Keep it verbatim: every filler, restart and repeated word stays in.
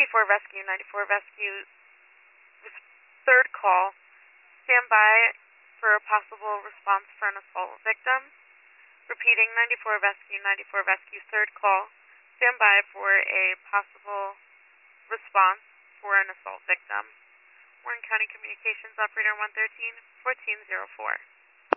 ninety-four Rescue, ninety-four Rescue, third call. Stand by for a possible response for an assault victim. Repeating, ninety-four Rescue, ninety-four Rescue, third call. Stand by for a possible response for an assault victim. Warren County Communications Operator one thirteen, fourteen oh four.